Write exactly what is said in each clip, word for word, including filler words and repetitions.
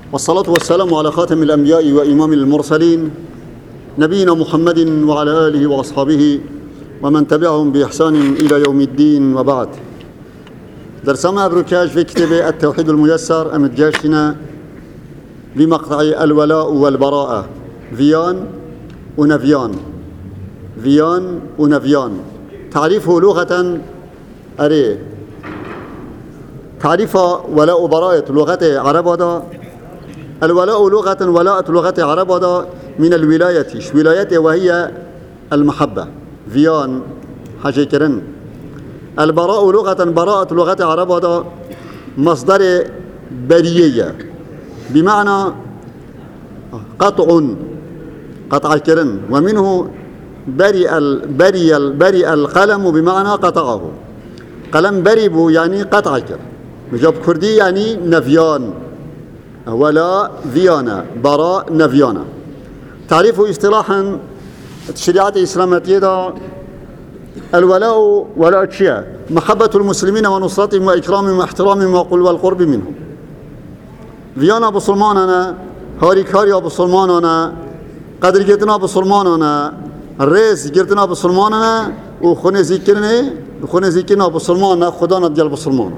والصلاة والسلام على خاتم الأنبياء وإمام المرسلين نبينا محمد وعلى آله وأصحابه ومن تبعهم بإحسان إلى يوم الدين. وبعد، درسنا أبركاج في كتاب التوحيد الميسر أمتجاشنا بمقطع الولاء والبراءة، فيان ونفيان فيان ونفيان. تعريفه لغة أري تعريف ولاء براءة لغة عرب هذا الولاء لغة ولاء لغة عرب هذا من الولاية ولاية وهي المحبة. فيان حاجة كرن. البراء لغة براءة لغة عرب هذا مصدر برية بمعنى قطع قطع كرن، ومنه برئ برئ برئ القلم بمعنى قطعه. قلم بريبو يعني قطع كر. بجاب كردي يعني نفيان، ولا فيانا براء نفيانا. تعريفه اصطلاحا الشريعة الإسلامية الولاء ولاء الشيعة محبة المسلمين ونصرتهم وإكرامهم واحترامهم والقرب منهم. فيانا بسلماننا هاري كاريا بسلماننا قدر جتنا بسلماننا الرئيس جتنا بسلماننا وخوني ذكرنا وخوني ذكرنا بسلماننا خدانا ديال بسلماننا.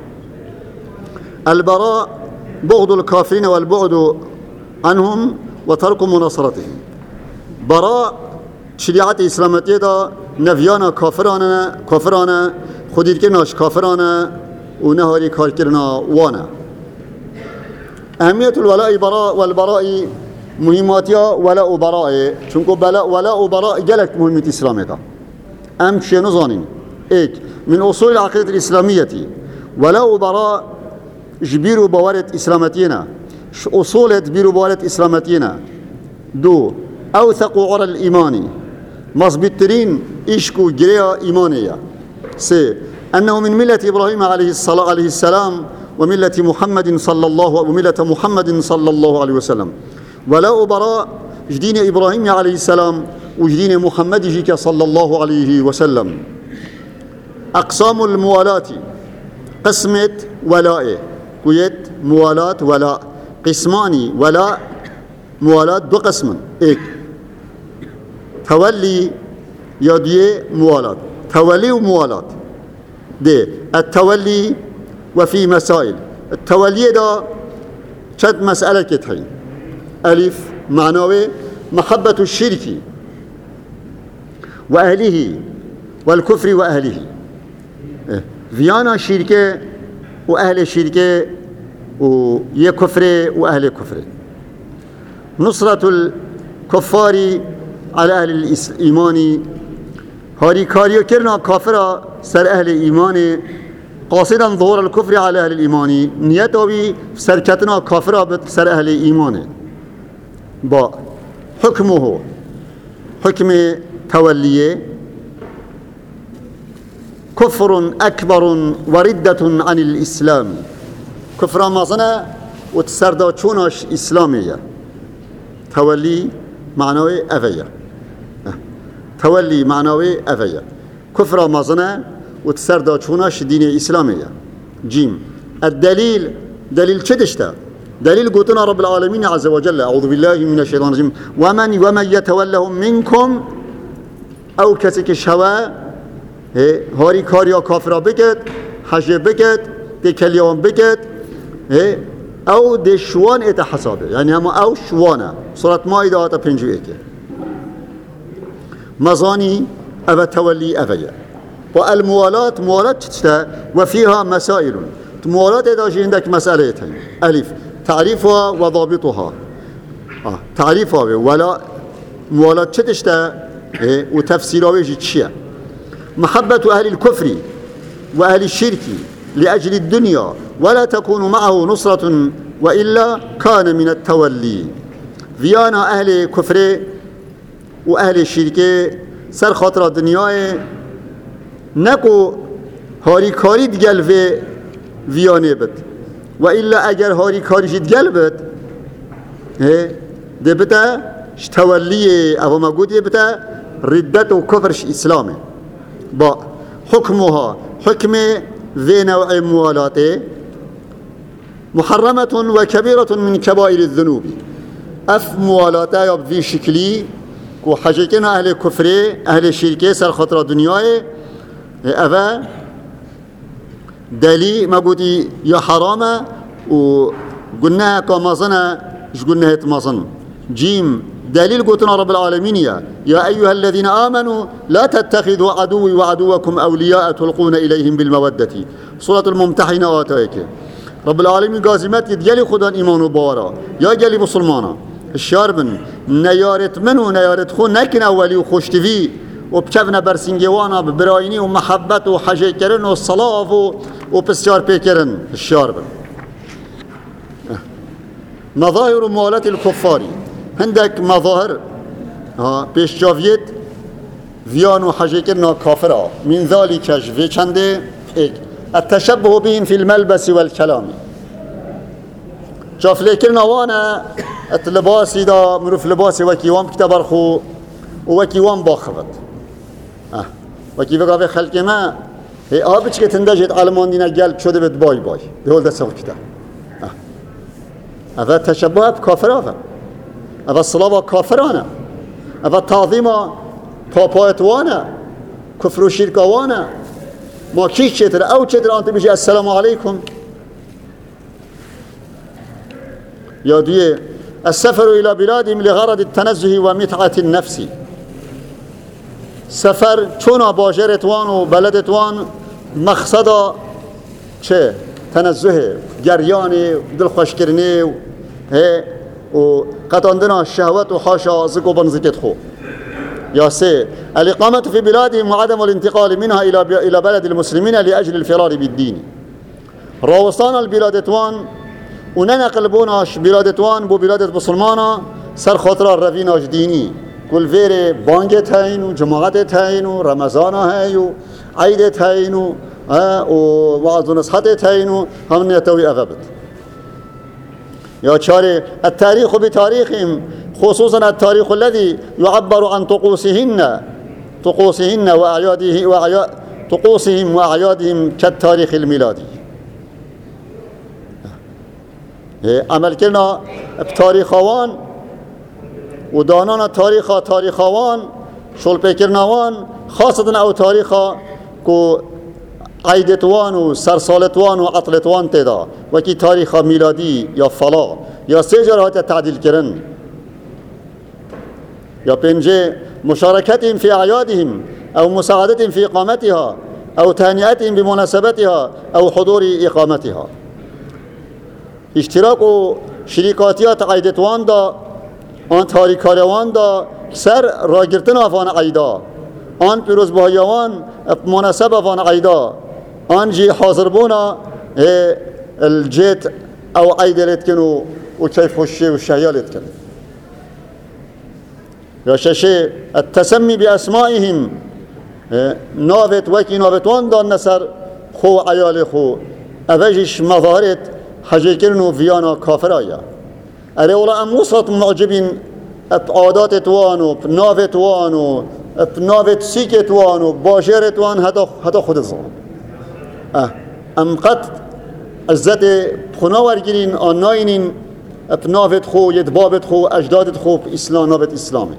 البراء بغض الكافرين والبعد عنهم وترك مناصرتهم. براء شريعة الإسلامية نفيانا كافرانا كافرانا خدير كناش كافرانا ونهاري كار كرنا وانا. أهمية الولاء براء والبراء مهماتها ولاء براء، چونكو بلاء ولاء براء جلك مهمة الإسلامية. أهم شيء نظانين إيك من أصول العقيدة الإسلامية ولاء براء جبيرو بوارد إسلامتينا. أصول جبيرو بوارد إسلامتينا دو أوثق عرى الإيمان مصبترين إشكو جريا إيمانية. سي أنه من ملة إبراهيم عليه الصلاة عليه السلام وملة محمد صلى الله وملة محمد صلى الله عليه وسلم. ولاء براء جدين إبراهيم عليه السلام وجدين محمد جيك صلى الله عليه وسلم. أقسام الموالاة قسمة ولاء كويت موالاة ولاء قسماني ولاء موالاة دو قسم. إيك تولي يدي موالاة تولي وموالاة دي التولي وفي مسائل. التولي ده شد مسألة كتحي. ألف معنوي محبة الشرك وأهله والكفر وأهله. فيانا الشركة وأهل الشركة ويكفر وأهل الكفر. نصرة الكفار على أهل الإيمان هاري كاريو كرنا كافرة سر أهل الإيمان قاصدا ظهور الكفر على أهل الإيمان نيته بي سركتنا كافرة سر أهل الإيمان. با حكمه حكم توليه كفر أكبر وردة عن الإسلام. كفر مازنا وتسرداتشوناش إسلامية. تولي معنوي أفيا تولي معنوي أفيا كفر مازنا وتسرداتشوناش دين إسلامية. جيم الدليل دليل شدشتا دليل قوتنا رب العالمين عز وجل أعوذ بالله من الشيطان الرجيم ومن ومن يتولهم منكم أو كسك الشواء هاري كاريا كافرا بكت حجب بكت تكليون بكت أو دي شوان إتا حسابه يعني هم أو شوانا صورة مائدة آتا پنجو إيكي مزاني أبا تولي أفيا. والموالاة موالاة تشتا وفيها مسائل. موالاة إذا جي عندك مسألتين. ألف تعريفها وضابطها. آه. تعريفها ولا موالاة تشتا إيه وتفسيرها ويجي تشيا. محبة أهل الكفر وأهل الشرك لأجل الدنيا ولا تكون معه نصرة وإلا كان من التولي. فيانا أهل كفر وأهل الشرك سر خاطر الدنيا نكو هاري كاري دجال في فيانه بد وإلا أجر هاري كاري جد قلبت ده بتا تولي أو موجود بتا ردة وكفرش إسلامي. با حكمها حكم ذي نوع موالاته محرمة وكبيرة من كبائر الذنوب. اف موالاتا یا بوی شکلی که حجیکن اهل کفره اهل شرکه سر خاطر دنیای اوه دلی ما گوتی یا حرامه و گناه کامازنه جگنه مازن. جيم دليل قلتنا رب العالمين يا, يا أيها الذين آمنوا لا تتخذوا عدوي وعدوكم أولياء تلقون إليهم بالمودة. سورة الممتحنة آتايك رب العالمين قازمات يديالي خدان إيمان وبارا يا جالي بسلمانا الشاربن نيارت منه نيارت خون نكن أولي وخشتفي وبشفنا برسنجوانا ببرايني ومحبت وحاجة كرن والصلاة وبسيار بيكرن الشاربن. مظاهر موالاة الكفار عندك مظاهر ها بيشجافيت فيان وحاجة كرنا كافرة من ذلك في چنده التشبه بهم في الملبس والكلام. شاف لكرنا وانا اللباسي دا مروف لباسي وكي وام كتبر خو وكي وام باخبت اه وكي فقا في خلق ما هي آبش كتندجت علمان دينا قلب شده بد باي باي بهول دا سوف كتاب اه هذا تشبه بكافرانه هذا الصلاة كافرانه هذا تعظيم بابايتوانه كفر وشركوانه ما كيش شتر أو شتر أنت بيجي السلام عليكم يا دي السفر إلى بلادهم لغرض التنزه ومتعة النفس. سفر چون باجرتوان و بلدتوان مقصد چه تنزه جریان دل خوش کردنی و و قطعاندنا شهوت و حاشا زکو بنزکت خو. یا سه الاقامة في بلادهم وعدم الانتقال منها إلى إلى بلد المسلمين لأجل الفرار بالدين. راوستان البلادتوان وننقل بوناش بلادتوان بو بلادت مسلمانا سر خاطر رویناش دینی کل ویر بانگت هین و جماعت هین و رمضان هین و عیدت هین و وعظ و نصحت هین و هم نیتوی اغبت. یا چاره التاريخ بتاريخهم خصوصا التاريخ الذي يعبر عن طقوسهن طقوسهن وأعياده وأعياد طقوسهم وأعيادهم كالتاريخ الميلادي. عمل كنا بتاريخوان ودانان تاريخ تاريخوان شول بكرناوان خاصة أو تاريخ كو عيدتوان وسرسالتوان وعطلتوان تدا وكي تاريخ ميلادي يا فلا يا سجر هات تعديل كرن يا بنجي مشاركتهم في أعيادهم أو مساعدتهم في إقامتها أو تهنئتهم بمناسبتها أو حضور إقامتها. اشتراك شركاتيات عيدتوان دا آن تاریکاروان دا سر راگرتن آفان عیدا آن پیروز بایوان مناسب آفان عیدا آن جی حاضر بونا الجيت او عیدلت کنو و کیف وشه و شهیالت کنو. یا ششه التسمی باسمائهم ناوت وکی ناوتوان دان نسر خو عیال خو اوجش مظاهرت حجی کرنو ویانا کافر آیا اره اولا ام وسط معجبین عادات توانو ناو توانو ناو سیک توانو باشر توان حتی خود الظالم ام قد عزت خناور گیرین آناینین ناوت خو یدبابت خو اجدادت خو اسلام ناوت اسلامی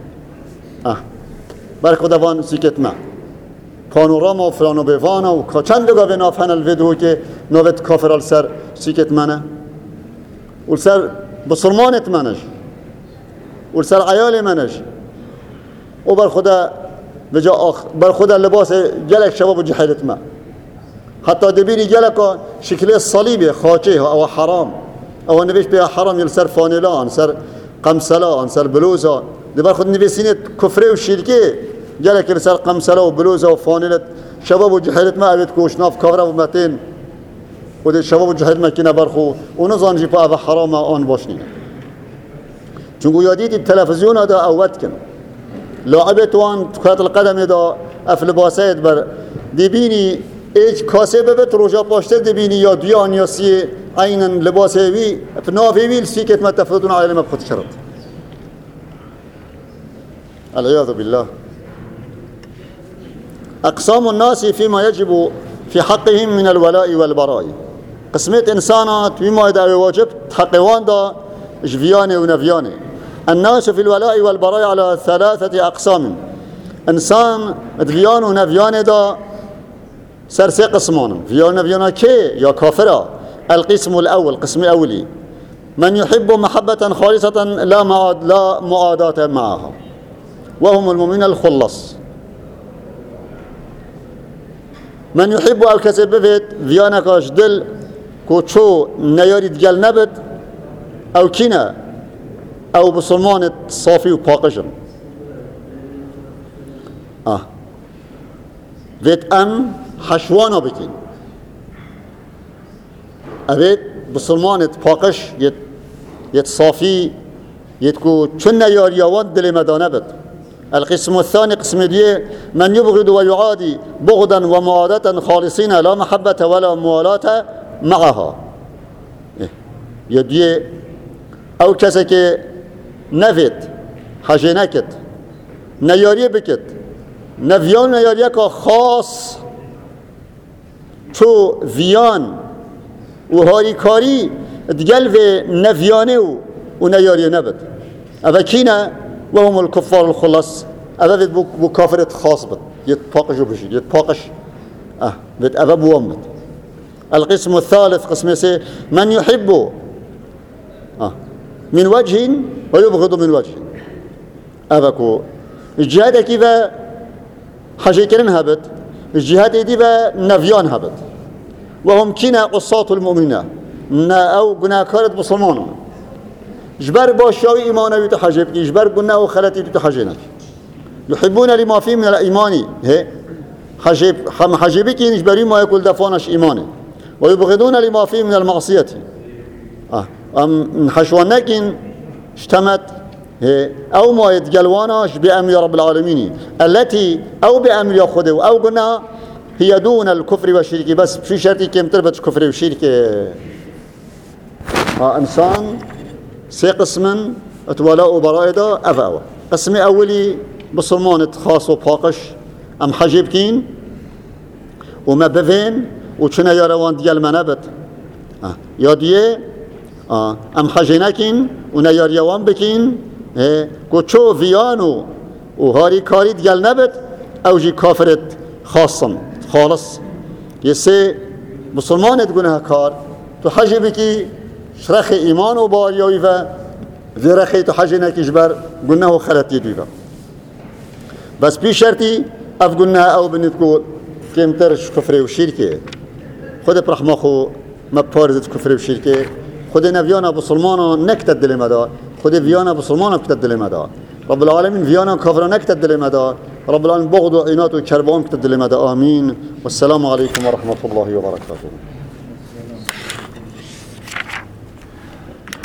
برای خداوان سیکت ما پانوراما و فلانو بیوانا و چند لگا به نافن الویدو که ناوت کافرال سر سیکت منه و سر بسرمانت منش و سر عیال منش و بر خدا بجا آخ بر خدا لباس جلک شباب و جحیلت ما حتی دبیری جلک شکل صلیبه خاچه او حرام او نویش به حرام یل سر فانلان سر قمسلان سر بلوزان بر خود نویسینت کفره و شرکه جلک یل سر قمسلا و بلوزا و فانلت شباب و جحیلت ما اوید کوشناف کافره و متین و ده شباب و جحیلت ما کنه برخو و نزانجی پا او حرام آن باشنینه چونکو یادید تلفزیون دا اوت کن لاعبت وان کرات القدم دا اف لباسایت بر دبینی ایک کاسه ببت روژا پاشته دبینی یا دیان یا سی عینا لباسه وی اف نافی ویل سیکت ما تفردون عالم بخود شرط العیاذ بالله. اقسام الناس فيما يجب في حقهم من الولاء والبراء. قسمت إنسانات بما يدعي واجب تحقوان دا جفياني ونفياني. الناس في الولاء والبراء على ثلاثة أقسام. إنسان دفيان ونفيان دا سرسي قسمان. فيان ونفيان كي يا كافرة. القسم الأول قسم أولي من يحب محبة خالصة لا معاد لا معاداة معها وهم المؤمنين الخلص. من يحب الكسب بفيت فيانا كاش دل كوتشو نياريد جل نبت أو كنا أو بسلمان صافي وباقشن آه فيت أم حشوانا بكين أبيت بسلمان باقش يت يت صافي يتكو تشن ياريوان دل مدانة بت. القسم الثاني قسم دي من يبغض ويعادي بغضا ومعادة خالصين لا محبة ولا موالاة معها. يدي أو كسك نفت حجنكت نياري بكت نفيان نياريك خاص تو فيان وهاري كاري تقل في نفيانه ونياري نبت. أفا كينا وهم الكفار الخلص أفا بو كافرة خاص بت يتباقش وبشي يتباقش أه بت أفا بوامت. القسم الثالث قسم سي من يحبه أه من وجه ويبغض من وجه. أفا كو الجهاد كيف حاجة هبت الجهاد كيف نفيان هبت وهم كنا قصاة المؤمنين نا أو قنا كارت بصلمانا جبر باشاوي إيمانا يتحجب جبر قنا وخلتي يتحجنك يحبون لما فيه من الإيمان هي حجب حم حجبك يجبري ما يقول دفانش إيمانه ويبغضون لما فيه من المعصية آه أم حشوانك اشتمت هي أو ما يتجلواناش بأمر رب العالمين التي أو بأمر يأخذه أو قلنا هي دون الكفر والشرك بس في شرط كم تربط كفر والشرك. آه إنسان سي قسما اتولاء برائدا أفاوة. قسم أولي بصلمان خاص وباقش أم حجبكين وما بفين وشنا يروان ديال منابت آه. يا ديه آه. أم حجينكين ونيار يوان بكين إيه كوتشو فيانو وهاري كاري ديال نبت أو جي كافرت خاصا خالص يسي مسلمان تقولها كار تحجبكي شرخ إيمان وباريوي فا ذي رخي تحجينك جبر قلناه خلت يدوي بس بي شرطي أف قلناها أو بنتقول كم ترش كفر وشركة خد برحمة خو ما بارزت كفر وشركة خد نبيانا بسلمانا نكتد لمدار خد فيانا بسلمانا كتد لمدار رب العالمين فيانا كفر نكتد لمدار رب العالمين بغض وعنات وكربان كتد لمدار آمين والسلام عليكم ورحمة الله وبركاته.